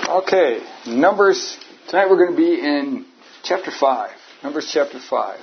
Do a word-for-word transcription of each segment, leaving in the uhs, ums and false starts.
Okay, Numbers. Tonight we're going to be in chapter five. Numbers chapter five.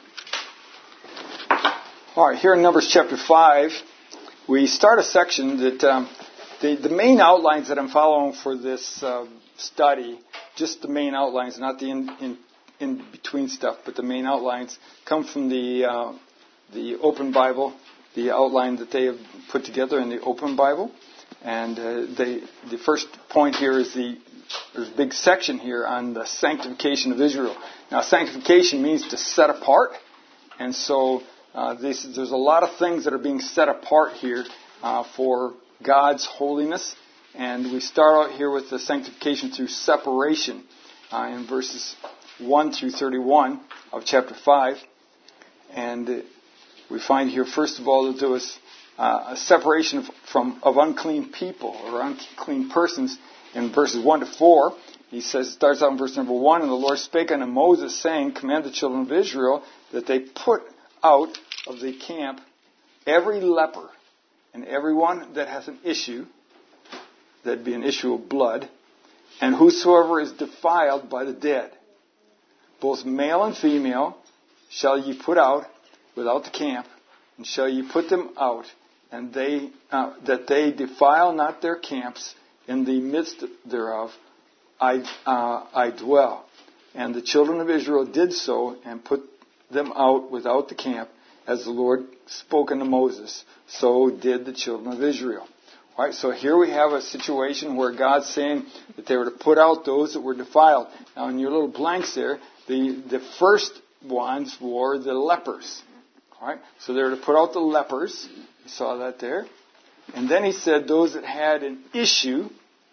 All right, here in Numbers chapter five, we start a section that um, the, the main outlines that I'm following for this uh, study, just the main outlines, not the in, in, in between stuff, but the main outlines come from the uh, the Open Bible, the outline that they have put together in the Open Bible. And uh, they, the first point here is the there's a big section here on the sanctification of Israel. Now, sanctification means to set apart, and so uh, this, there's a lot of things that are being set apart here uh, for God's holiness. And we start out here with the sanctification through separation uh, in verses one through thirty-one of chapter five. And uh, we find here, first of all, that there was Uh, a separation of, from of unclean people or unclean persons in verses one to four. He says, starts out in verse number one, and the Lord spake unto Moses, saying, command the children of Israel that they put out of the camp every leper and everyone that has an issue, that'd be an issue of blood, and whosoever is defiled by the dead, both male and female, shall ye put out without the camp, and shall ye put them out, and they uh, that they defile not their camps. In the midst thereof I uh, I dwell. And the children of Israel did so, and put them out without the camp, as the Lord spoke unto Moses. So did the children of Israel. All right, so here we have a situation where God's saying that they were to put out those that were defiled. Now, in your little blanks there, the the first ones were the lepers. All right, so they were to put out the lepers. You saw that there. And then he said those that had an issue,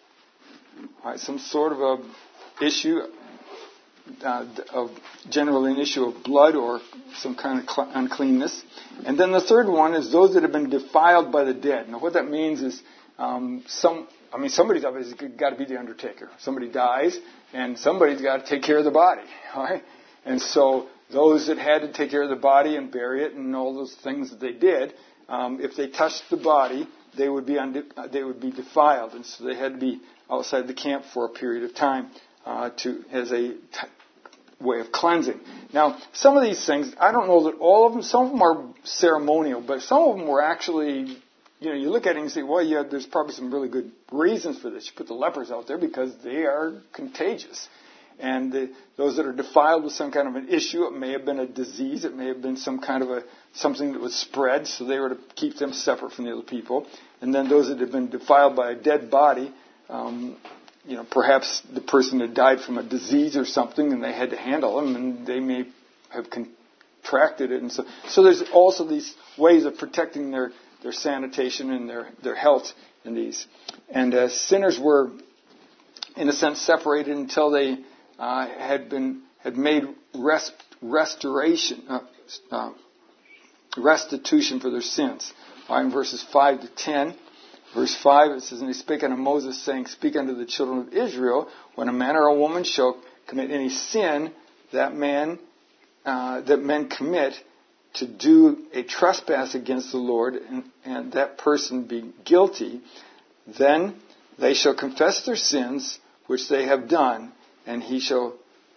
all right, some sort of a issue, uh, of generally an issue of blood or some kind of cl- uncleanness. And then the third one is those that have been defiled by the dead. Now, what that means is um, some. I mean, somebody's obviously got to be the undertaker. Somebody dies, and somebody's got to take care of the body. All right, and so those that had to take care of the body and bury it and all those things that they did, um, if they touched the body, they would be unde- they would be defiled, and so they had to be outside the camp for a period of time uh, to as a t- way of cleansing. Now, some of these things, I don't know that all of them. Some of them are ceremonial, but some of them were actually. You know, you look at it and you say, well, yeah, there's probably some really good reasons for this. You put the lepers out there because they are contagious. And the, those that are defiled with some kind of an issue, it may have been a disease, it may have been some kind of a something that was spread, so they were to keep them separate from the other people. And then those that had been defiled by a dead body, um, you know, perhaps the person had died from a disease or something, and they had to handle them, and they may have contracted it. And so, so there's also these ways of protecting their their sanitation and their, their health in these. And uh, sinners were, in a sense, separated until they uh, had been had made rest, restoration, uh, uh, restitution for their sins. All right, in verses five to ten, verse five, it says, and he spake unto Moses, saying, speak unto the children of Israel, when a man or a woman shall commit any sin, that man, uh, that men commit, to do a trespass against the Lord, and, and that person be guilty, then they shall confess their sins which they have done, and he shall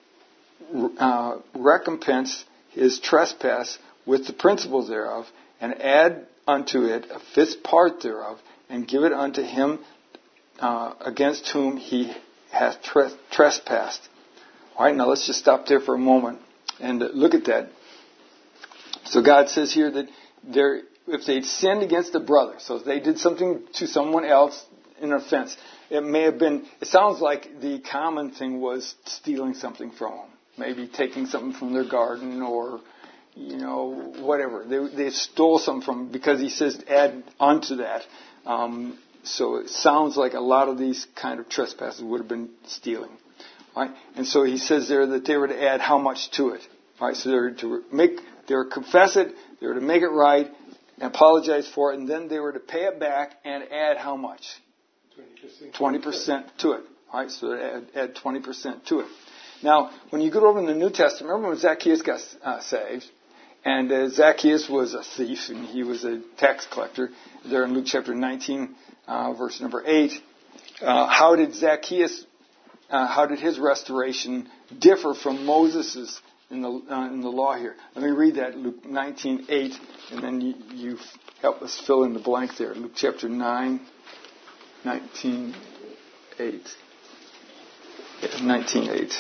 uh, recompense his trespass with the principal thereof, and add unto it a fifth part thereof, and give it unto him uh, against whom he hath tres- trespassed. All right, now let's just stop there for a moment and look at that. So God says here that there, if they'd sinned against a brother, so if they did something to someone else in offense, it may have been, it sounds like the common thing was stealing something from them. Maybe taking something from their garden or, you know, whatever. They, they stole something from, because he says add onto that. Um, so it sounds like a lot of these kind of trespasses would have been stealing. All right? And so he says there that they were to add how much to it. All right, so they were to make, they were to confess it, they were to make it right, and apologize for it, and then they were to pay it back and add how much? twenty percent. twenty percent to it. All right, so add, add twenty percent to it. Now, when you go over in the New Testament, remember when Zacchaeus got uh, saved, and uh, Zacchaeus was a thief, and he was a tax collector. There in Luke chapter nineteen, uh, verse number eight. Uh, how did Zacchaeus uh, how did his restoration differ from Moses's in the uh, in the law here? Let me read that, Luke nineteen eight, and then you, you help us fill in the blank there. Luke chapter nine, nineteen eight. Yeah, nineteen eight.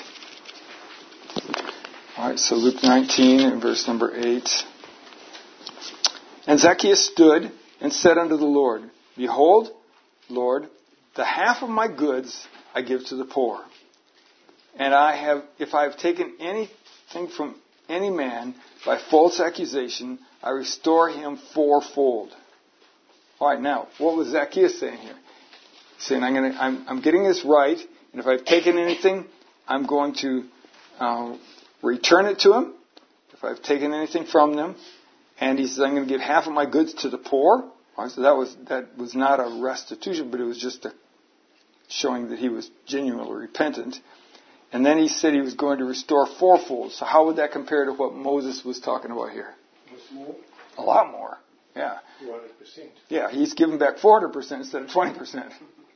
All right, so Luke nineteen and verse number eight. And Zacchaeus stood and said unto the Lord, Behold, Lord, the half of my goods I give to the poor. And I have, if I have taken anything from any man by false accusation, I restore him fourfold. All right, now, what was Zacchaeus saying here? He's saying, I'm, gonna, I'm, I'm getting this right, and if I've taken anything, I'm going to uh, return it to him. If I've taken anything from them, and he says, I'm going to give half of my goods to the poor. All right, so that was that was not a restitution, but it was just a showing that he was genuinely repentant. And then he said he was going to restore fourfold. So how would that compare to what Moses was talking about here? More? A lot more. Yeah. four hundred percent. Yeah, he's giving back four hundred percent instead of twenty percent.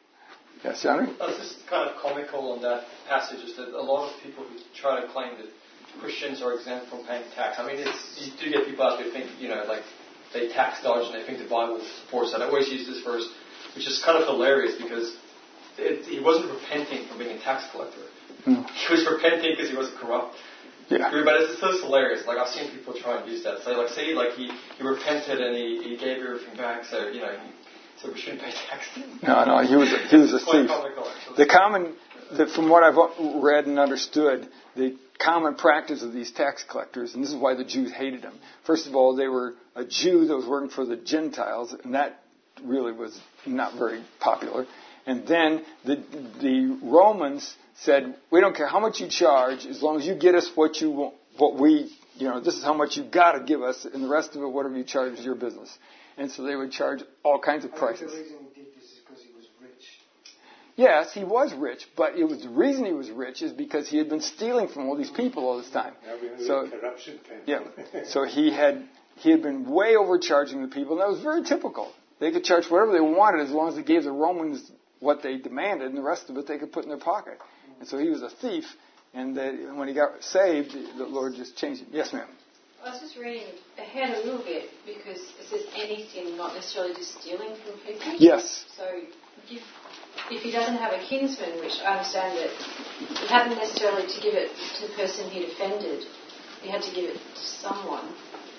Yes, Henry? I was just kind of comical on that passage, is that a lot of people who try to claim that Christians are exempt from paying tax. I mean, it's, you do get people out there who think, you know, like they tax dodge and they think the Bible supports that. I always use this verse, which is kind of hilarious because it, he wasn't repenting for being a tax collector. Mm. He was repenting because he wasn't corrupt. Yeah. But it's just hilarious. Like, I've seen people try and use that. So, like, say, like, he, he repented and he, he gave everything back, so, you know, he, so we shouldn't pay tax. No, no, he was a, he was a thief. Comical, the common, the, from what I've read and understood, the common practice of these tax collectors, and this is why the Jews hated them. First of all, they were a Jew that was working for the Gentiles, and that really was not very popular. And then the the Romans said, we don't care how much you charge, as long as you get us what you want, what we, you know, this is how much you've got to give us, and the rest of it, whatever you charge, is your business. And so they would charge all kinds of prices. The reason he did this is because he was rich. Yes, he was rich, but it was the reason he was rich is because he had been stealing from all these people all this time. So, corruption yeah, so he had he had been way overcharging the people, and that was very typical. They could charge whatever they wanted as long as they gave the Romans what they demanded, and the rest of it they could put in their pocket. And so he was a thief, and that when he got saved, the Lord just changed him. Yes, ma'am. I was just reading ahead a little bit because it says any sin, not necessarily just stealing from people. Yes. So if, if he doesn't have a kinsman, which I understand that he hadn't necessarily to give it to the person he'd offended, he had to give it to someone,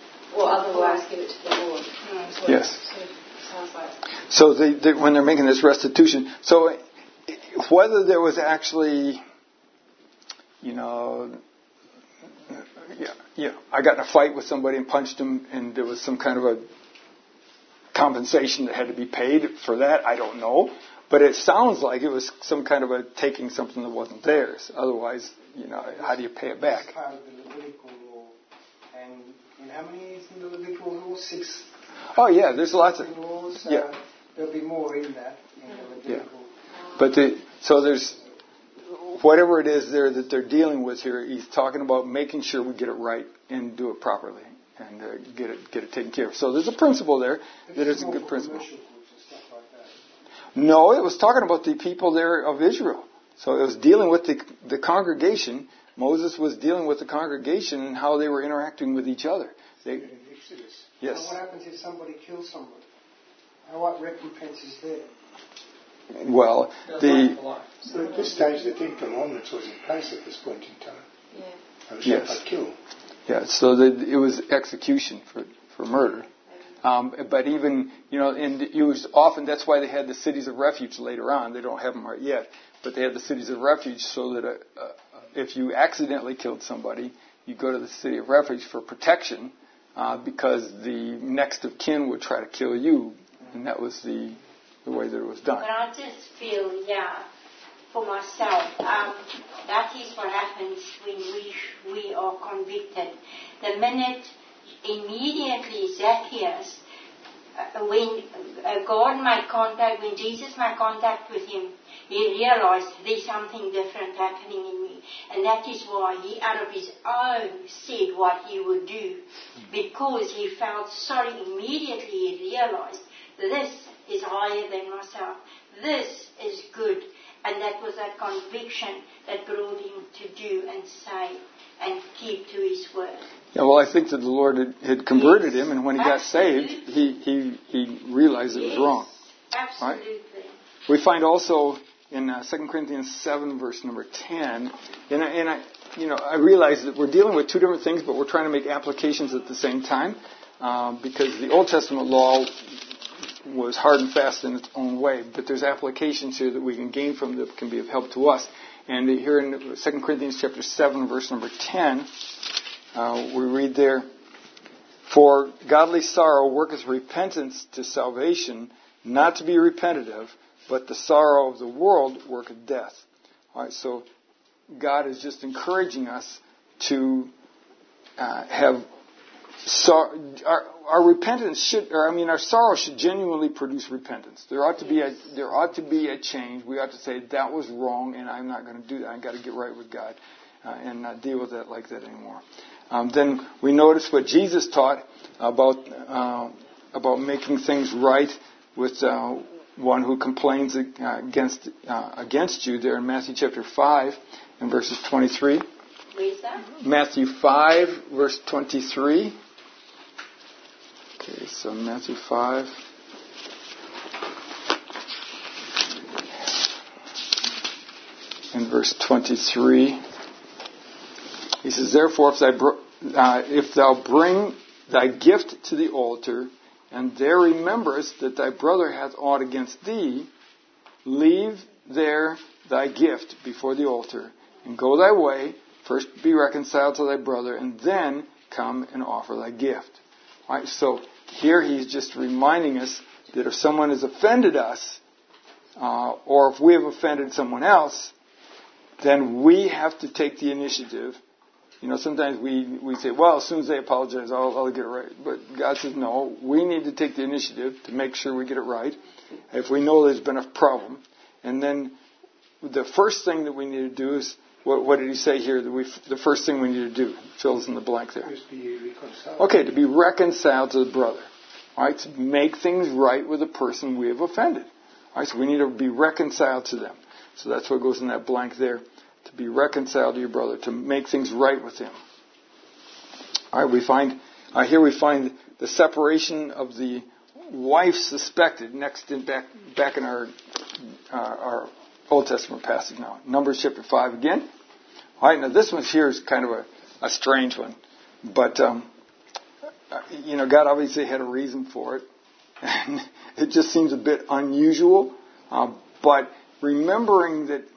or otherwise give it to the Lord. Mm. Yes. Sort of sounds like. So they, they, when they're making this restitution, so whether there was actually, you know, yeah, yeah, I got in a fight with somebody and punched him, and there was some kind of a compensation that had to be paid for that. I don't know, but it sounds like it was some kind of a taking something that wasn't theirs. Otherwise, you know, how do you pay it back? It's part of the Levitical law, and, and how many is in the Levitical law? Six. Oh yeah, there's lots of laws. Uh, yeah. There'll be more in that in the Levitical. Yeah, but the, so there's. Whatever it is there that they're dealing with here, he's talking about making sure we get it right and do it properly and uh, get it get it taken care of. So there's a principle there that is a good principle. Like no, it was talking about the people there of Israel. So it was dealing with the the congregation. Moses was dealing with the congregation and how they were interacting with each other. They, yes. Now what happens if somebody kills somebody? Now what recompense is there? Well, the... So at this stage, the Ten Commandments was in place at this point in time. Yeah. And yes. By kill. Yeah, so the, it was execution for, for murder. Um, but even, you know, and it was often, that's why they had the cities of refuge later on. They don't have them right yet. But they had the cities of refuge so that uh, uh, if you accidentally killed somebody, you go to the city of refuge for protection uh, because the next of kin would try to kill you. And that was the... the way that it was done. But I just feel, yeah, for myself, um, that is what happens when we we are convicted. The minute, immediately Zacchaeus, uh, when uh, God made contact, when Jesus made contact with him, he realized there's something different happening in me. And that is why he, out of his own, said what he would do. Because he felt sorry, immediately he realized this is higher than myself. This is good. And that was that conviction that brought him to do and say and keep to his word. Yeah, well, I think that the Lord had, had converted Yes, him, and when he absolutely. got saved, he, he, he realized it was Yes, wrong. Absolutely. Right? We find also in uh, Second Corinthians seven, verse number ten, and, I, and I, you know, I realize that we're dealing with two different things, but we're trying to make applications at the same time, um, because the Old Testament law was hard and fast in its own way, but there's applications here that we can gain from that can be of help to us. And here in Second Corinthians chapter seven, verse number ten, uh, we read there, "For godly sorrow worketh repentance to salvation, not to be repetitive, but the sorrow of the world worketh death." All right, so God is just encouraging us to uh, have sor- our, our repentance should, or I mean, our sorrow should genuinely produce repentance. There ought to be a there ought to be a change. We ought to say that was wrong, and I'm not going to do that. I've got to get right with God uh, and not deal with that like that anymore. Um, then we notice what Jesus taught about uh, about making things right with uh, one who complains uh, against uh, against you. There in Matthew chapter five and verses twenty-three. Where's that? Matthew five, verse twenty-three. Okay, so Matthew five. In verse twenty-three, he says, "Therefore, if, thy bro- uh, if thou bring thy gift to the altar, and there rememberest that thy brother hath aught against thee, leave there thy gift before the altar, and go thy way. First be reconciled to thy brother, and then come and offer thy gift." All right, so here he's just reminding us that if someone has offended us, uh, or if we have offended someone else, then we have to take the initiative. You know, sometimes we, we say, well, as soon as they apologize, I'll, I'll get it right. But God says, no, we need to take the initiative to make sure we get it right. If we know there's been a problem. And then the first thing that we need to do is, what, what did he say here? That we, the first thing we need to do, fills in the blank there. Just be reconciled. Okay, to be reconciled to the brother. All right, to make things right with the person we have offended. All right, so we need to be reconciled to them. So that's what goes in that blank there. To be reconciled to your brother, to make things right with him. All right, we find uh, here we find the separation of the wife suspected. Next, in back back in our uh, our Old Testament passage now, Numbers chapter five again. All right, now this one here is kind of a, a strange one, but um, you know, God obviously had a reason for it, and it just seems a bit unusual. Uh, but remembering that.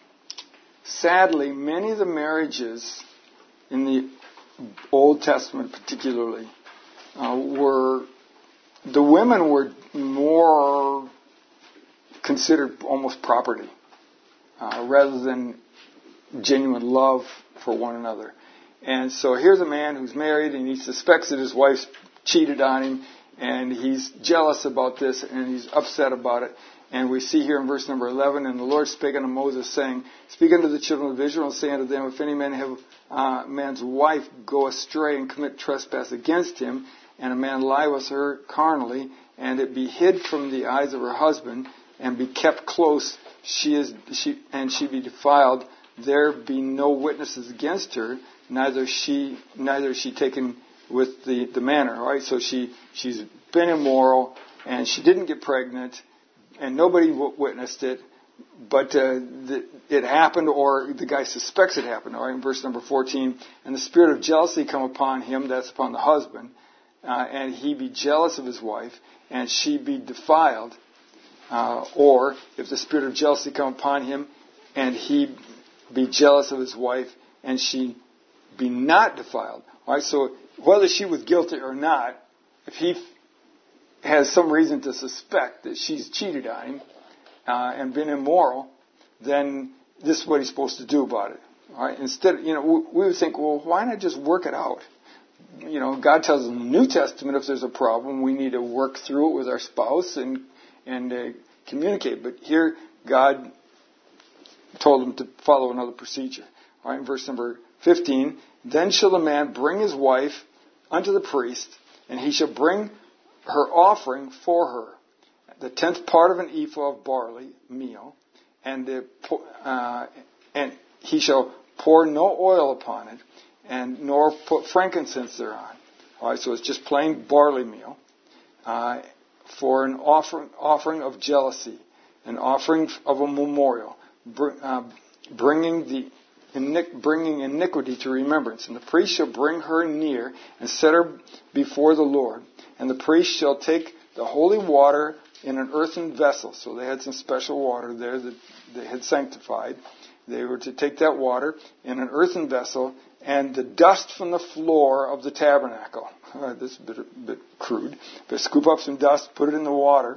Sadly, many of the marriages in the Old Testament particularly uh, were, the women were more considered almost property uh, rather than genuine love for one another. And so here's a man who's married and he suspects that his wife's cheated on him and he's jealous about this and he's upset about it. And we see here in verse number eleven, "And the Lord spake unto Moses, saying, Speak unto the children of Israel, and say unto them, If any man have uh, man's wife go astray and commit trespass against him, and a man lie with her carnally, and it be hid from the eyes of her husband, and be kept close, she is she and she be defiled, there be no witnesses against her, neither she neither is she taken with the, the manner." All right, so she she's been immoral, and she didn't get pregnant. And nobody w- witnessed it, but uh, the, it happened, or the guy suspects it happened. All right, in verse number fourteen, "And the spirit of jealousy come upon him," that's upon the husband, uh, "and he be jealous of his wife, and she be defiled." Uh, or, if the spirit of jealousy come upon him, and he be jealous of his wife, and she be not defiled. All right, so whether she was guilty or not, if he has some reason to suspect that she's cheated on him uh, and been immoral, then this is what he's supposed to do about it. All right? Instead, you know, we, we would think, well, why not just work it out? You know, God tells us in the New Testament if there's a problem, we need to work through it with our spouse and and uh, communicate. But here, God told him to follow another procedure. All right, in verse number fifteen, "Then shall the man bring his wife unto the priest, and he shall bring her offering for her, the tenth part of an ephah of barley meal, and the, uh, and he shall pour no oil upon it, and nor put frankincense thereon. All right, so it's just plain barley meal uh, for an offering, offering of jealousy, an offering of a memorial, br- uh, bringing the bringing iniquity to remembrance. And the priest shall bring her near and set her before the Lord. And the priest shall take the holy water in an earthen vessel. So they had some special water there that they had sanctified. They were to take that water in an earthen vessel and the dust from the floor of the tabernacle. All right, this is a bit, a bit crude. But scoop up some dust, put it in the water,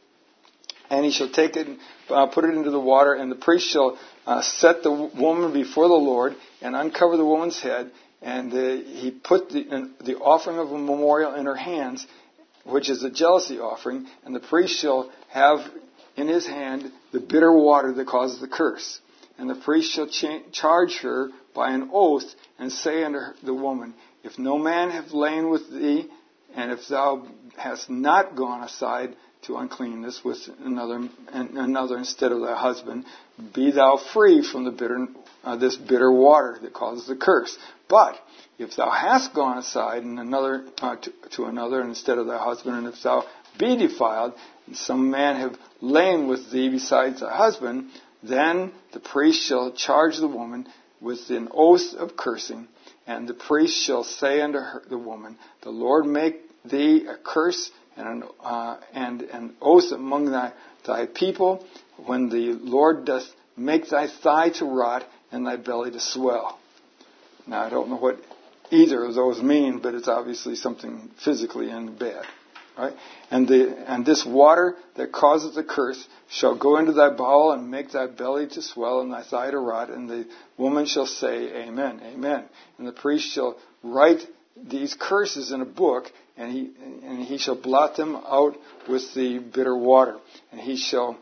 and he shall take it, uh, put it into the water, and the priest shall uh, set the woman before the Lord and uncover the woman's head, and uh, he put the, in, the offering of a memorial in her hands, which is a jealousy offering, and the priest shall have in his hand the bitter water that causes the curse. And the priest shall cha- charge her by an oath, and say unto her, the woman, if no man have lain with thee, and if thou hast not gone aside to uncleanness with another, another instead of thy husband, be thou free from the bitter, uh, this bitter water that causes the curse. But if thou hast gone aside and another uh, to, to another instead of thy husband, and if thou be defiled, and some man have lain with thee besides thy husband, then the priest shall charge the woman with an oath of cursing, and the priest shall say unto her, the woman, the Lord make thee a curse and an, uh, and an oath among thy, thy people, when the Lord doth make thy thigh to rot and thy belly to swell. Now, I don't know what either of those mean, but it's obviously something physically and bad. Right? And the and this water that causes the curse shall go into thy bowel and make thy belly to swell and thy thigh to rot, and the woman shall say, Amen, Amen. And the priest shall write these curses in a book, and he and he shall blot them out with the bitter water. And he shall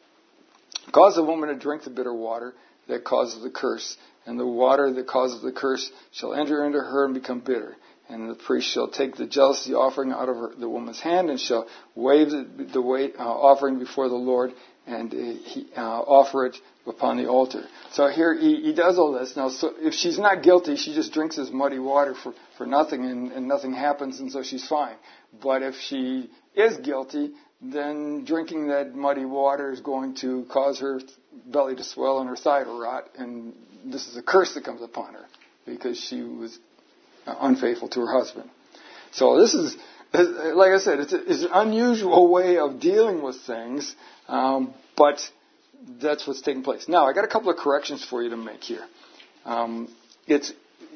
cause the woman to drink the bitter water that causes the curse, and the water that causes the curse shall enter into her and become bitter. And the priest shall take the jealousy offering out of her, the woman's hand, and shall wave the, the weight, uh, offering before the Lord, and uh, he, uh, offer it upon the altar. So here he, he does all this. Now, so if she's not guilty, she just drinks this muddy water for, for nothing, and, and nothing happens, and so she's fine. But if she is guilty, then drinking that muddy water is going to cause her belly to swell and her thigh to rot, and this is a curse that comes upon her because she was unfaithful to her husband. So this is, like I said, it's, a, it's an unusual way of dealing with things, um, but that's what's taking place. Now, I got a couple of corrections for you to make here. Um, it's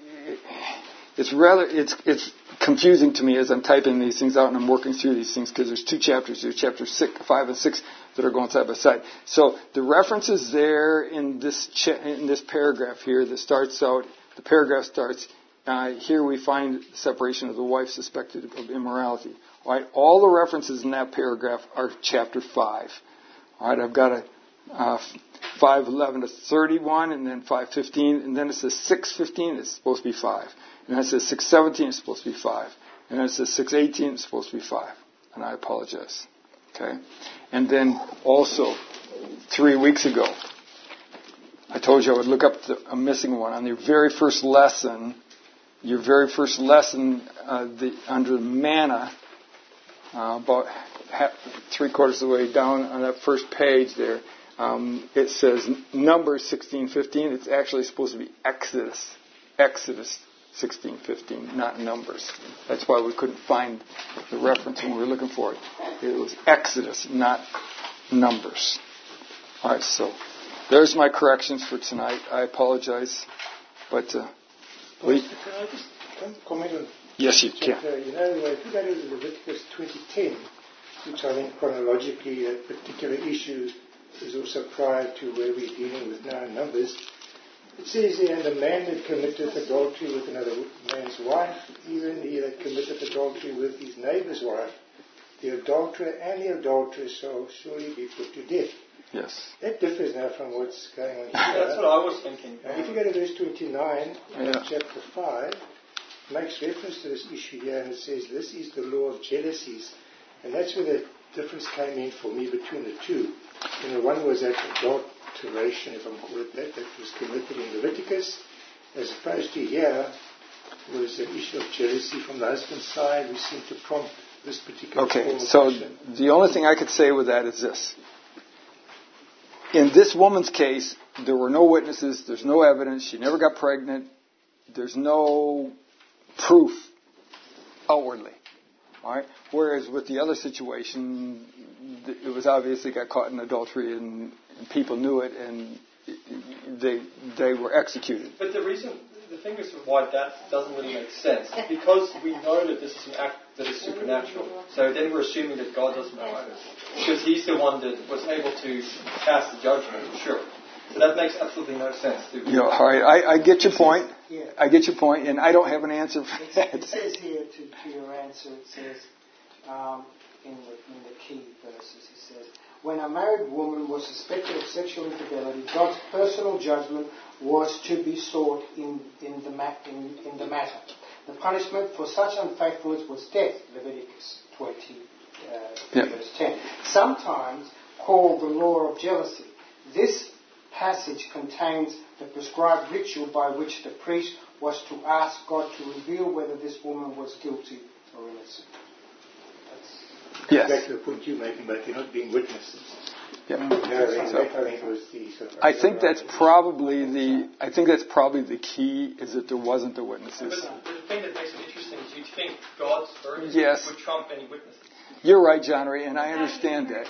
it's rather it's it's confusing to me as I'm typing these things out and I'm working through these things because there's two chapters. There's chapters six, five, and six that are going side by side. So the references there in this cha- in this paragraph here that starts out, the paragraph starts. Uh, here we find the separation of the wife suspected of immorality. All right, all the references in that paragraph are chapter five. All right, I've got a uh, five eleven to thirty-one, and then five fifteen, and then it says six fifteen. It's supposed to be five, and then it says six seventeen. It's supposed to be five, and then it says six eighteen. It's supposed to be five. And I apologize. Okay, and then also three weeks ago, I told you I would look up the, a missing one on the very first lesson. Your very first lesson, uh, the, under manna, uh, about half, three quarters of the way down on that first page there, um, it says Numbers sixteen fifteen. It's actually supposed to be Exodus, Exodus sixteen fifteen, not Numbers. That's why we couldn't find the reference when we were looking for it. It was Exodus, not Numbers. All right, so there's my corrections for tonight. I apologize, but. Uh, Well, can I just comment on? Yes, you can. Chapter, you know, if you go to Leviticus twenty ten, which I think chronologically that particular issue is also prior to where we're dealing with now in Numbers, it says there, and the man that committeth adultery with another man's wife, even he that committeth adultery with his neighbour's wife, the adulterer and the adulteress shall surely be put to death. Yes. That differs now from what's going on here. That's what I was thinking. Now, if you go to verse twenty-nine, Yeah. in chapter five, it makes reference to this issue here, and it says, this is the law of jealousies. And that's where the difference came in for me between the two. You know, one was that adult, alteration, if I'm call it that, that was committed in Leviticus, as opposed to here was an issue of jealousy from the husband's side, which seemed to prompt this particular Okay, form of so action. the only thing I could say with that is this. In this woman's case, there were no witnesses, there's no evidence, she never got pregnant, there's no proof outwardly. All right? Whereas with the other situation, it was obviously got caught in adultery and, and people knew it and they they were executed. But the reason, the thing is why that doesn't really make sense, because we know that this is an act that is supernatural. So then we're assuming that God doesn't know it, because He's the one that was able to cast the judgment, sure. So that makes absolutely no sense. To You know, all right, I, I get your point. Yeah. I get your point, and I don't have an answer for that. It says here to, to your answer, it says um, in, the, in the key verses, it says, when a married woman was suspected of sexual infidelity, God's personal judgment was to be sought in, in, the, ma- in, in the matter. The punishment for such unfaithfulness was death, Leviticus twenty, uh, Yep. verse ten. Sometimes called the law of jealousy. This passage contains the prescribed ritual by which the priest was to ask God to reveal whether this woman was guilty or innocent. That's Yes. Back to the point you're making, but they're not being witnesses. Yeah. No, that, So- that I think was the sort of I think that's probably the. I think that's probably the key is that there wasn't the But witnesses. the thing that makes it interesting is you'd think God's verdict Yes. would trump any witnesses. You're right, John Ray, and I understand that.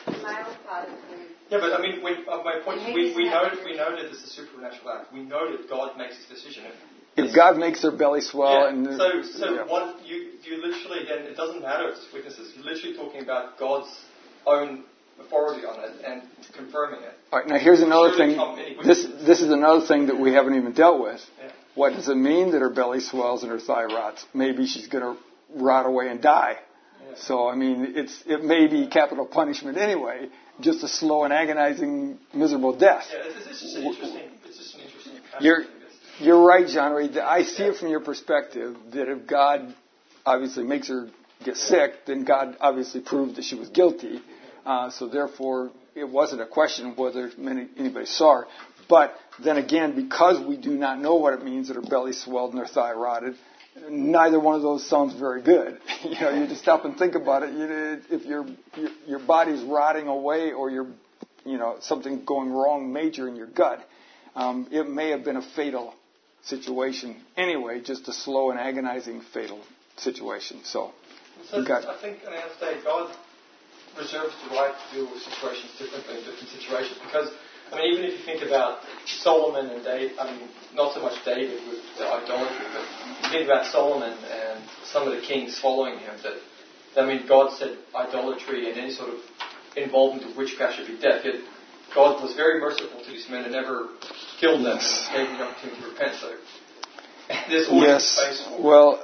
Yeah, but I mean, we, uh, my point is, we, we know we know that this is a supernatural act. We know that God makes His decision. If God makes their belly swell, yeah. and so so yeah. one you you literally again, it doesn't matter if it's witnesses. You're literally talking about God's own authority on it and confirming it. All right, now here's another Surely thing. trump any This witnesses. this is another thing that we haven't even dealt with. Yeah. What does it mean that her belly swells and her thigh rots? Maybe she's going to rot away and die. Yeah. So I mean, it's it may be capital punishment anyway, just a slow and agonizing, miserable death. Yeah, it's, it's just an interesting. It's just an interesting. You're passage, I guess. you're right, John Ray. I see it from your perspective that if God obviously makes her get sick, then God obviously proved that she was guilty. Uh, so therefore, it wasn't a question of whether many, anybody saw her. But then again, because we do not know what it means that her belly swelled and her thigh rotted, neither one of those sounds very good. You know, you just stop and think about it. You, if your, your your body's rotting away, or you're, you know, something going wrong major in your gut, um, it may have been a fatal situation anyway, just a slow and agonizing fatal situation. So, So you got, I think at the end of the day, God reserves the right to deal with situations differently in different situations. Because, I mean, even if you think about Solomon and David, I mean, not so much David with the idolatry, but you think about Solomon and some of the kings following him, that, I mean, God said idolatry and any sort of involvement with witchcraft should be death. Yet God was very merciful to these men and never killed them and gave them the opportunity to repent. So there's always yes. space for Well,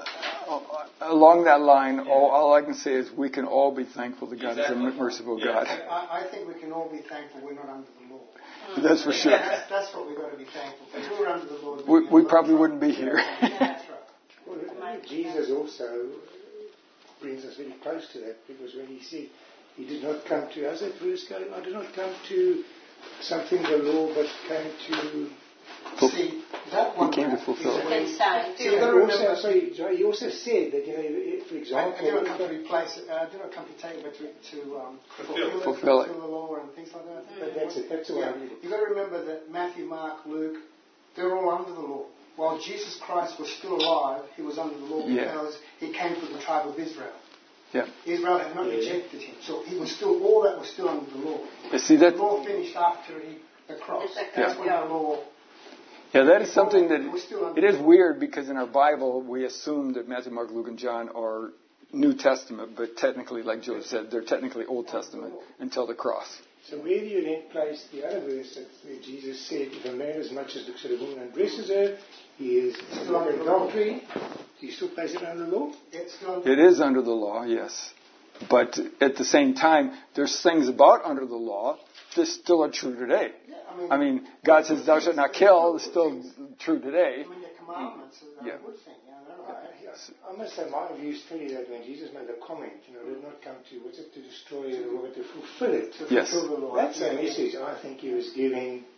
along that line, all, all I can say is we can all be thankful that God Exactly. is a merciful Yeah. God. I, I think we can all be thankful we're not under the law. That's for sure. That's, that's what we've got to be thankful for. If we were under the law, We, we probably wouldn't be here. That's right. Well, Jesus also brings us very close to that, because when he said he did not come to, as that verse going, I did not come to something the law, but came to. See, that one He came to fulfill is it. when- Inside. See, you've got to And also, remember, sorry, Joe, he also said that, you know, for I, example, I did not come to replace it. I did not come to take it, but to, to um, fulfill, it, Fulfill it. fulfill the law and things like that. but that's it, that's the way Yeah. I read it. You've got to remember that Matthew, Mark, Luke, they're all under the law. While Jesus Christ was still alive, he was under the law Yeah. because he came from the tribe of Israel. Yeah. Israel had not Yeah. rejected him, so he was still, all that was still under the law. You see that? The law finished after he, the cross. It's a That's cross, when yeah. the law. Yeah, that is something that, We're still under it is weird because in our Bible we assume that Matthew, Mark, Luke, and John are New Testament, but technically, like Joe said, they're technically Old Testament until the cross. So where do you then place the other verse that where Jesus said, if a man as much as looks at a woman and dresses her, he is still under adultery? Do you still place it under the law? It's still It is under the law, yes. But at the same time, there's things about under the law that still are true today. Yeah, I mean, I mean, God says, thou shalt not kill, is still true today. I mean, the commandments are Yeah. a good thing. You know, they're all right. I must say, my view is clearly that when Jesus made the comment, you know, did not come to, what's it, to destroy the law, but to fulfill it. To Yes. fulfill the law. That's Yeah, a yeah. message I think he was giving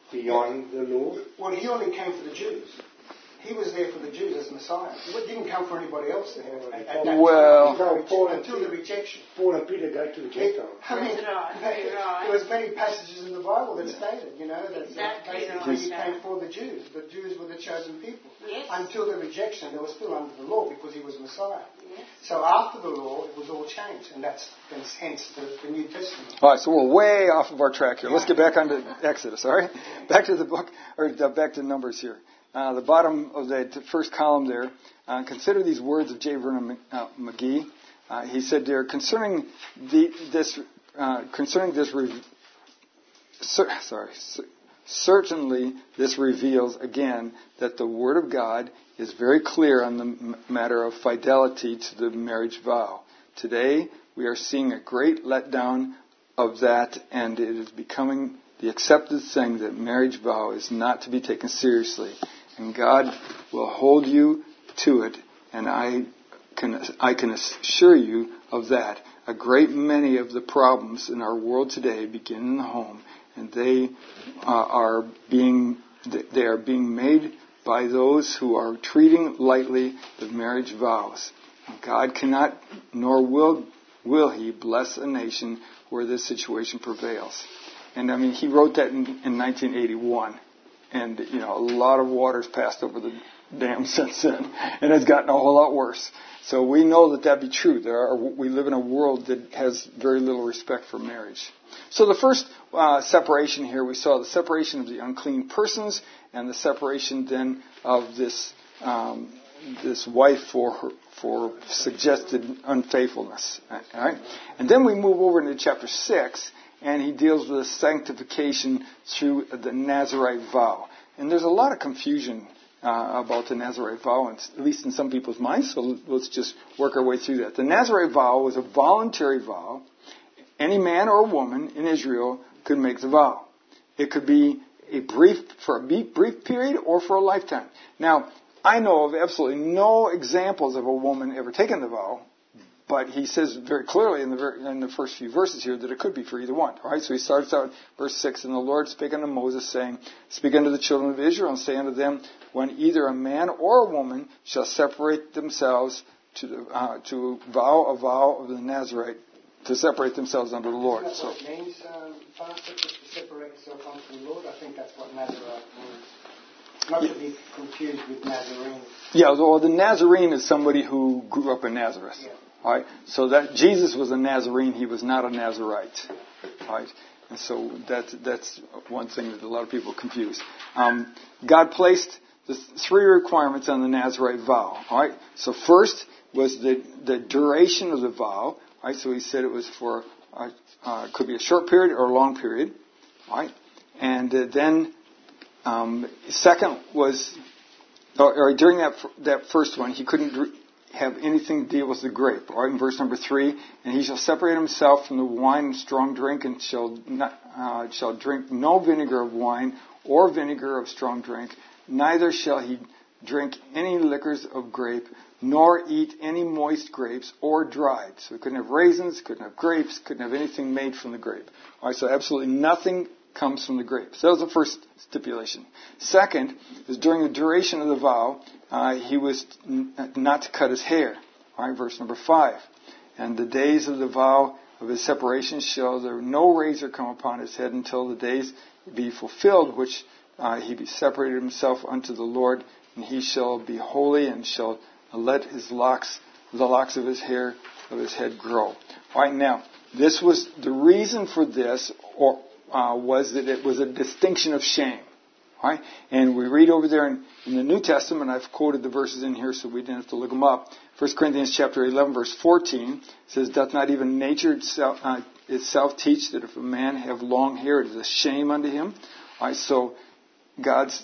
beyond the law? Well, he only came for the Jews. He was there for the Jews as Messiah. He didn't come for anybody else there. At, at that Well, time, Paul and until the rejection. Paul and Peter go to the Gentiles. I mean, That's right, you're right. there was many passages in the Bible that stated, you know, that Exactly basically he right. came for the Jews. The Jews were the chosen people. Yes. Until the rejection, they were still under the law because he was Messiah. Yes. So after the law, it was all changed, and that's hence the, the New Testament. all right, so we're way off of our track here. Let's get back onto Exodus, all right? Back to the book, or uh, back to Numbers here. Uh, the bottom of the first column there, uh, consider these words of J. Vernon uh, McGee. Uh, he said there, concerning the, this, uh, concerning this, re- cer- sorry, cer- certainly this reveals again that the Word of God is very clear on the m- matter of fidelity to the marriage vow. Today, we are seeing a great letdown of that, and it is becoming the accepted thing that marriage vow is not to be taken seriously. And God will hold you to it, and I can I can assure you of that. A great many of the problems in our world today begin in the home, and they uh, are being they are being made by those who are treating lightly the marriage vows. And God cannot, nor will will He bless a nation where this situation prevails. And I mean, he wrote that in, in nineteen eighty-one. And, you know, a lot of water's passed over the dam since then. And it's gotten a whole lot worse. So we know that that be true. There are, we live in a world that has very little respect for marriage. So the first uh, separation here, we saw the separation of the unclean persons and the separation then of this um, this wife for her, for suggested unfaithfulness. All right? And then we move over into chapter six. And he deals with sanctification through the Nazirite vow. And there's a lot of confusion uh, about the Nazirite vow, at least in some people's minds, so let's just work our way through that. The Nazirite vow was a voluntary vow. Any man or woman in Israel could make the vow. It could be a brief, for a brief period or for a lifetime. Now, I know of absolutely no examples of a woman ever taking the vow. But he says very clearly in the very, in the first few verses here that it could be for either one. All right, so he starts out verse six, and the Lord spake unto Moses, saying, Speak unto the children of Israel, and say unto them, when either a man or a woman shall separate themselves to the, uh, to vow a vow of the Nazirite, to separate themselves unto the Lord. Isn't that So what it means, um, Pastor, just to separate yourself unto the Lord? I think that's what Nazarite means. Not to be confused with Nazarene. yeah, well, the Nazarene is somebody who grew up in Nazareth. Yeah. All right, so that Jesus was a Nazarene, he was not a Nazirite. All right, and so that's that's one thing that a lot of people confuse. Um, God placed the three requirements on the Nazirite vow. All right, so first was the the duration of the vow. All right, so he said it was for uh, uh, could be a short period or a long period. All right, and uh, then um, second was or, or during that that first one he couldn't have anything to deal with the grape. All right, in verse number three, and he shall separate himself from the wine and strong drink, and shall not, uh, shall drink no vinegar of wine or vinegar of strong drink. Neither shall he drink any liquors of grape, nor eat any moist grapes or dried. So he couldn't have raisins, couldn't have grapes, couldn't have anything made from the grape. All right, so absolutely nothing comes from the grape. So that was the first stipulation. Second is during the duration of the vow, uh, he was n- not to cut his hair. All right, verse number five. And the days of the vow of his separation shall there no razor come upon his head until the days be fulfilled, which uh, he be separated himself unto the Lord, and he shall be holy and shall let his locks, the locks of his hair of his head grow. All right, now this was the reason for this, or Uh, was that it was a distinction of shame. All right? And we read over there in, in the New Testament, I've quoted the verses in here so we didn't have to look them up. First Corinthians chapter eleven, verse fourteen says, Doth not even nature itself, uh, itself teach that if a man have long hair, it is a shame unto him? All right, so God's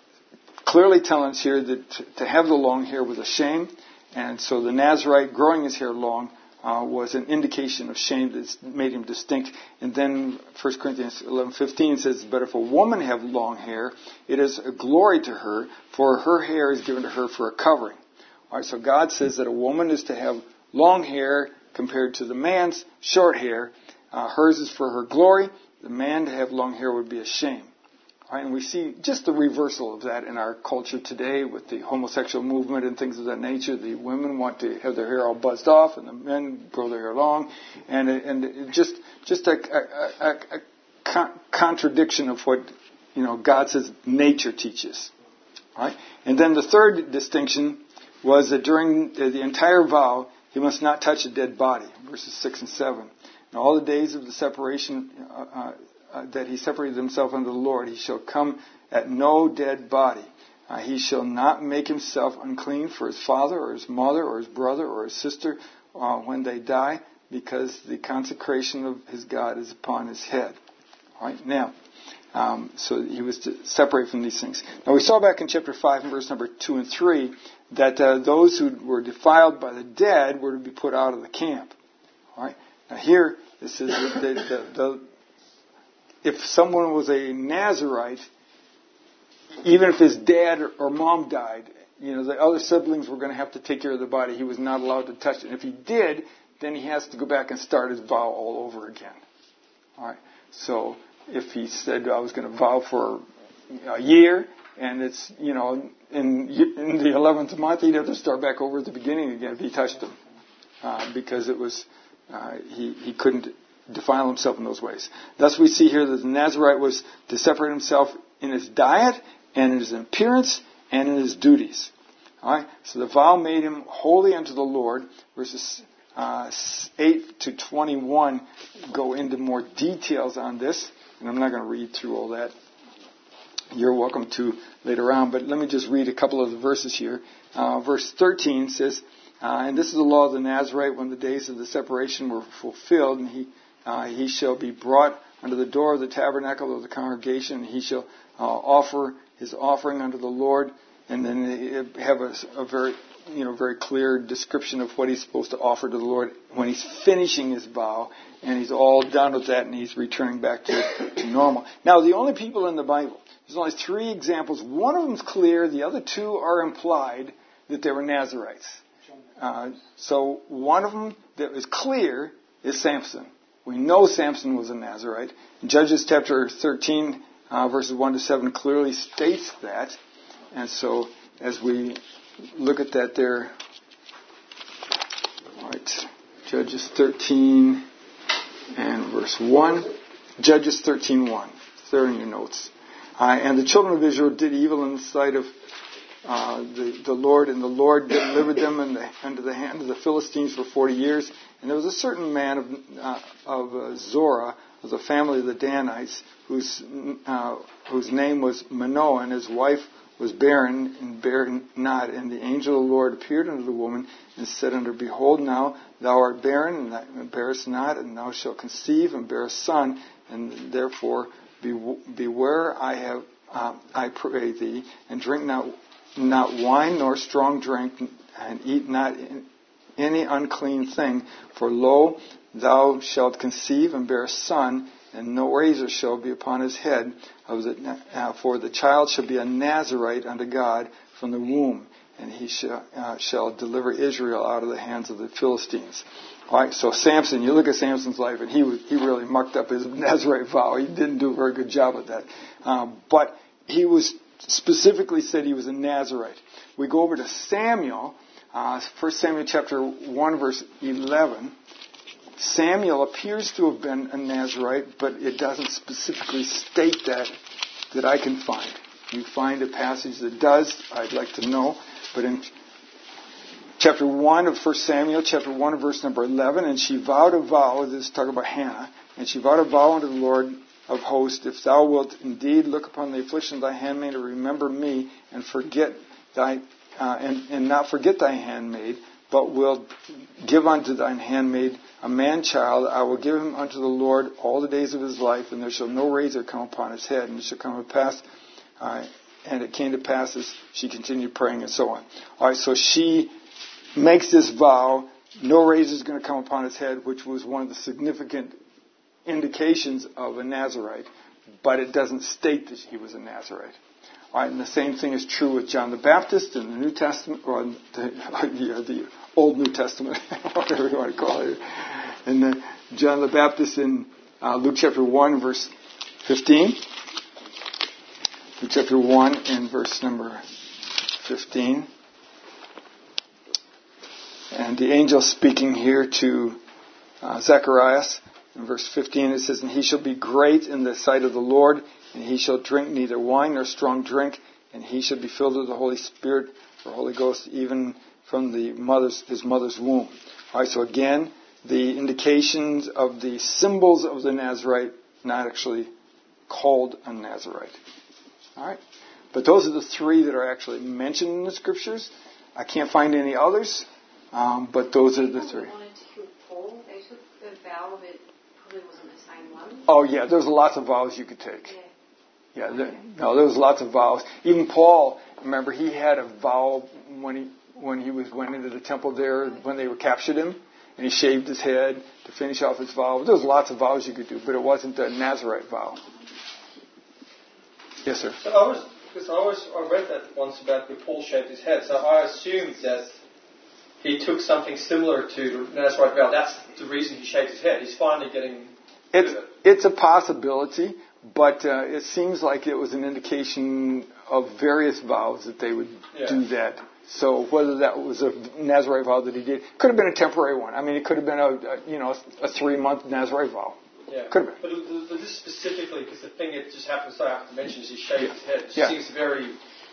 clearly telling us here that to, to have the long hair was a shame. And so the Nazirite growing his hair long Uh, was an indication of shame that made him distinct. And then First Corinthians eleven fifteen says, But if a woman have long hair, it is a glory to her, for her hair is given to her for a covering. All right, so God says that a woman is to have long hair compared to the man's short hair. Uh, hers is for her glory. The man to have long hair would be a shame. Right? And we see just the reversal of that in our culture today with the homosexual movement and things of that nature. The women want to have their hair all buzzed off, and the men grow their hair long, and and it just just a, a, a, a con- contradiction of what you know God says nature teaches. Right? And then the third distinction was that during the entire vow, he must not touch a dead body. Verses six and seven. And all the days of the separation. Uh, uh, Uh, that he separated himself unto the Lord, he shall come at no dead body. Uh, he shall not make himself unclean for his father or his mother or his brother or his sister uh, when they die, because the consecration of his God is upon his head. All right, now, um, so he was to separate from these things. Now we saw back in chapter five and verse number two and three that uh, those who were defiled by the dead were to be put out of the camp. All right, now here it says that the, the, the if someone was a Nazirite, even if his dad or, or mom died, you know, the other siblings were going to have to take care of the body. He was not allowed to touch it. And if he did, then he has to go back and start his vow all over again. All right. So if he said, I was going to vow for a year, and it's, you know, in, in the eleventh month, he'd have to start back over at the beginning again if he touched them. Uh, because it was, uh, he, he couldn't defile himself in those ways. Thus we see here that the Nazirite was to separate himself in his diet and in his appearance and in his duties. All right? So the vow made him holy unto the Lord. Verses uh, eight to twenty-one go into more details on this. And I'm not going to read through all that. You're welcome to later on. But let me just read a couple of the verses here. Uh, verse thirteen says, uh, and this is the law of the Nazirite when the days of the separation were fulfilled, and he Uh, he shall be brought unto the door of the tabernacle of the congregation, and he shall uh, offer his offering unto the Lord, and then have a, a very, you know, very clear description of what he's supposed to offer to the Lord when he's finishing his vow, and he's all done with that, and he's returning back to, to normal. Now, the only people in the Bible, there's only three examples. One of them's clear, the other two are implied that they were Nazirites. Uh, so one of them that is clear is Samson. We know Samson was a Nazirite. Judges chapter thirteen, uh, verses one to seven clearly states that. And so as we look at that there, all right, Judges thirteen and verse one. Judges thirteen one. It's there in your notes. Uh, and the children of Israel did evil in the sight of uh, the, the Lord, and the Lord delivered them in the, into the hand of the Philistines for forty years. And there was a certain man of, uh, of uh, Zorah, of the family of the Danites, whose uh, whose name was Manoah, and his wife was barren and bare not. And the angel of the Lord appeared unto the woman and said unto her, Behold, now thou art barren and thou bearest not, and thou shalt conceive and bear a son, and therefore be, beware, I have uh, I pray thee, and drink not not wine nor strong drink, and eat not in, any unclean thing, for lo, thou shalt conceive and bear a son, and no razor shall be upon his head, of the, uh, for the child shall be a Nazirite unto God from the womb, and he shall, uh, shall deliver Israel out of the hands of the Philistines. All right, so Samson, you look at Samson's life, and he was, he really mucked up his Nazirite vow. He didn't do a very good job at that. Um, but he was specifically said he was a Nazirite. We go over to Samuel. Uh, First Samuel chapter one, verse eleven. Samuel appears to have been a Nazirite, but it doesn't specifically state that that I can find. You find a passage that does, I'd like to know. But in chapter one of First Samuel, chapter one, verse number eleven, and she vowed a vow, this is talking about Hannah, and she vowed a vow unto the Lord of hosts, if thou wilt indeed look upon the affliction of thy handmaid and remember me, and forget thy Uh, and, and not forget thy handmaid, but will give unto thine handmaid a man child. I will give him unto the Lord all the days of his life, and there shall no razor come upon his head. And it shall come to pass, uh, and it came to pass as she continued praying, and so on. All right, so she makes this vow. No razor is going to come upon his head, which was one of the significant indications of a Nazirite, but it doesn't state that he was a Nazirite. All right, and the same thing is true with John the Baptist in the New Testament, or the, the, the Old New Testament, whatever you want to call it. And the, John the Baptist in uh, Luke chapter one, verse fifteen. chapter one and verse number fifteen. And the angel speaking here to uh, Zacharias, in verse fifteen it says, "And he shall be great in the sight of the Lord, and he shall drink neither wine nor strong drink, and he shall be filled with the Holy Spirit, or Holy Ghost, even from the mother's his mother's womb." All right, so again, the indications of the symbols of the Nazarite, not actually called a Nazarite. All right, but those are the three that are actually mentioned in the Scriptures. I can't find any others, um, but those are the three. They wanted to kill Paul. They took the vow of it. Probably wasn't the same one. Oh yeah, there's lots of vows you could take. Yeah. Yeah, there, no, there was lots of vows. Even Paul, remember, he had a vow when he when he was went into the temple there when they were captured him, and he shaved his head to finish off his vow. There was lots of vows you could do, but it wasn't a Nazarite vow. Yes, sir. So I was because I always I read that once about where Paul shaved his head, so I assumed that he took something similar to the Nazarite vow. That's the reason he shaved his head. He's finally getting rid It's of it. it's a possibility, but uh, it seems like it was an indication of various vows that they would Yeah. do that. So whether that was a Nazarite vow that he did, could have been a temporary one. I mean, it could have been a, a you know a three month Nazarite vow. Yeah. Could have been. But th- th- this specifically, because the thing it just happens so I have to mention is he shaved his head. It Yeah. seems very.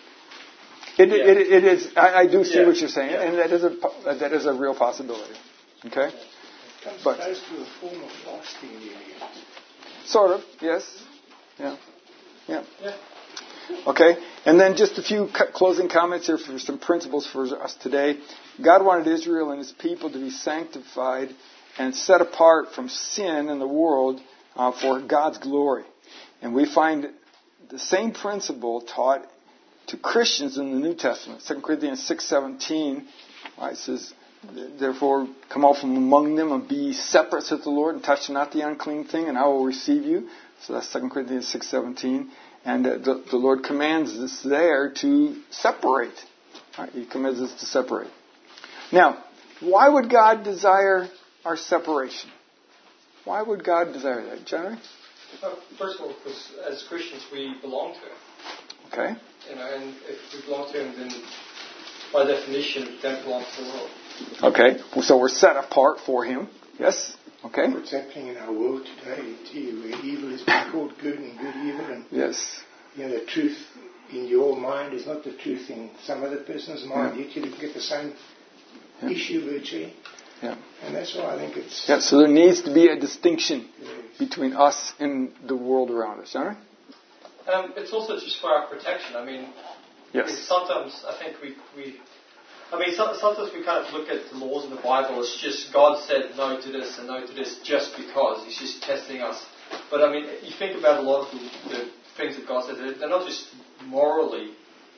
It, Yeah. it, it is. I, I do see Yeah. what you're saying, Yeah. and that is a po- that is a real possibility. Okay, It comes But- close to a form of fasting in the end. sort of. Yes. Yeah. Yeah. Yeah. Okay, and then just a few cu- closing comments here for some principles for us today. God wanted Israel and His people to be sanctified and set apart from sin in the world uh, for God's glory. And we find the same principle taught to Christians in the New Testament. Second Corinthians six seventeen right, it says, "Therefore come out from among them and be separate, saith the Lord, and touch not the unclean thing, and I will receive you." So that's Second Corinthians six seventeen. And uh, the, the Lord commands us there to separate. Right? He commands us to separate. Now, why would God desire our separation? Why would God desire that? Jerry? Well, first of all, because as Christians we belong to Him. Okay. You know, and if we belong to Him, then by definition, we don't belong to the world. Okay. So we're set apart for Him. Yes? Okay. What's happening in our world today, too, where evil is being called good and good evil, and Yes. you know, the truth in your mind is not the truth in some other person's mind, Yeah. yet you look at the same Yeah. issue virtually. Yeah. And that's why I think it's... Yeah. So there needs to be a distinction Yes. between us and the world around us. All right? Um, it's also just for our protection. I mean, Yes. it's sometimes I think we, we I mean, some, sometimes we kind of look at the laws in the Bible as just God said no to this and no to this just because He's just testing us. But I mean, you think about a lot of the, the things that God says, they're not just morally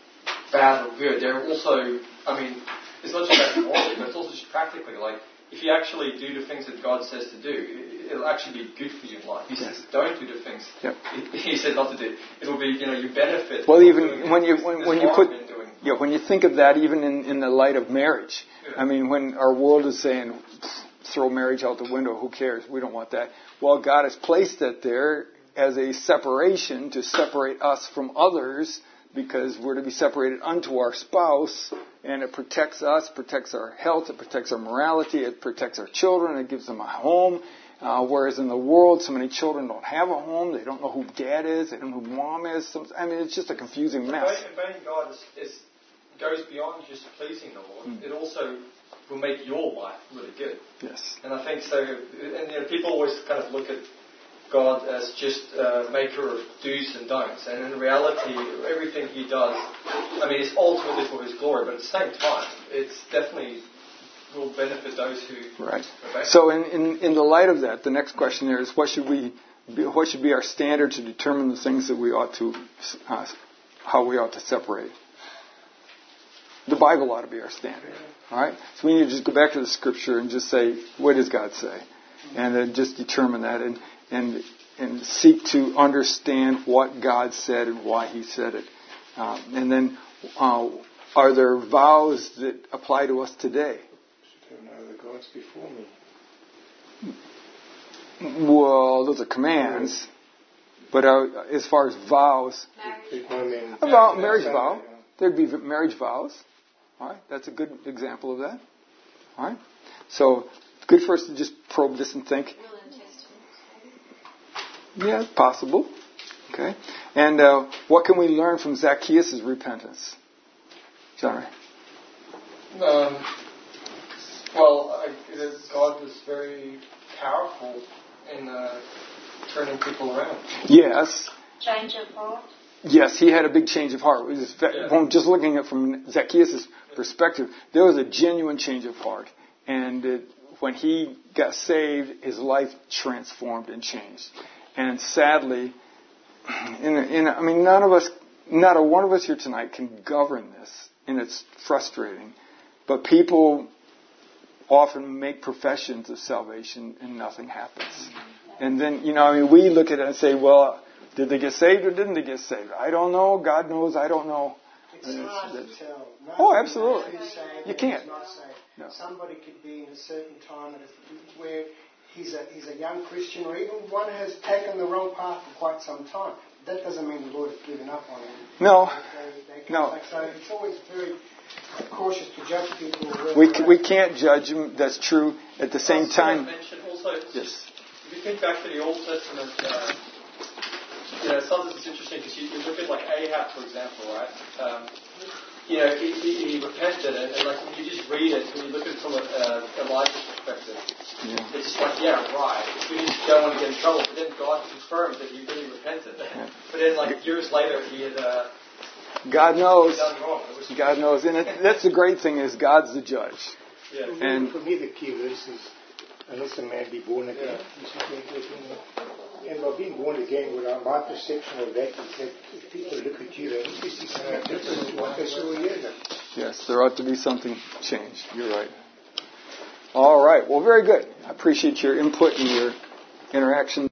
bad or good. They're also, I mean, it's not just about morally, but it's also just practically. Like, if you actually do the things that God says to do, it'll actually be good for you in life. He says, don't do the things Yep. He, he said not to do. It'll be, you know, you benefit. Well, from even doing when it. you There's- when, there's when you harm put in doing. yeah when you think of that, even in, in the light of marriage, Yeah. I mean, when our world is saying throw marriage out the window, who cares? We don't want that. Well, God has placed it there as a separation to separate us from others, because we're to be separated unto our spouse, and it protects us, protects our health, it protects our morality, it protects our children, it gives them a home. Uh, whereas in the world, so many children don't have a home, they don't know who dad is, they don't know who mom is. Some, I mean, it's just a confusing mess. Obeying, obeying God is, is, goes beyond just pleasing the Lord. Mm. It also will make your life really good. Yes. And I think so. And you know, people always kind of look at God as just a maker of do's and don'ts. And in reality, everything He does, I mean, it's ultimately for His glory. But at the same time, it's definitely will benefit those who Right. obey. So in, in, in the light of that, the next question there is, what should we be, what should be our standard to determine the things that we ought to, uh, how we ought to separate? The Bible ought to be our standard. All right? So we need to just go back to the Scripture and just say, what does God say? And then just determine that and, and, and seek to understand what God said and why He said it. Um, and then, uh, are there vows that apply to us today? Should have no other gods before me. Well, those are commands. But uh, as far as vows, Marriage. about marriage vow, there'd be marriage vows. All right, that's a good example of that. All right, so good for us to just probe this and think. Will and testament. Yeah, it's possible. Okay, and uh, what can we learn from Zacchaeus' repentance, John? Um, well, I, God was very powerful in uh, turning people around. Yes. Change of heart. Yes, he had a big change of heart. It was, Yeah. just looking at it from Zacchaeus' perspective, there was a genuine change of heart. And it, when he got saved, his life transformed and changed. And sadly, in, in, I mean, none of us, not a one of us here tonight can govern this, and it's frustrating. But people often make professions of salvation, and nothing happens. And then, you know, I mean, we look at it and say, well, did they get saved or didn't they get saved? I don't know. God knows. I don't know. It's And hard it's- to tell. No Oh, one absolutely. knows who's saved You and can't. who's not saved. No. Somebody could be in a certain time at a- where he's a he's a young Christian, or even one has taken the wrong path for quite some time. That doesn't mean the Lord has given up on him. No. They, they, they No. come back. So it's always very cautious to judge people. where We, they're c- at. we can't judge them. That's true. At the same I was gonna time, mention also, it's yes. just, if you think back to the Old Testament, uh, you know, sometimes it's interesting because you, you look at like Ahab, for example, right? Um, you know, he, he, he repented, and, and like when you just read it, when you look at it from a, uh, Elijah's perspective, Yeah. it's just like, yeah, right. We just don't want to get in trouble. But then God confirmed that he really repented. Yeah. But then, like years later, he had uh, God knows. done wrong. It was, God knows. And it, that's the great thing is God's the judge. yeah. For me- And- for me, the key verse is, unless a man be born again, he should be born again. And by being born again, what I, my perception of that is that if people look at you, they need to see something different to what they saw a year ago. Yes, there ought to be something changed. You're right. All right. Well, very good. I appreciate your input and your interaction.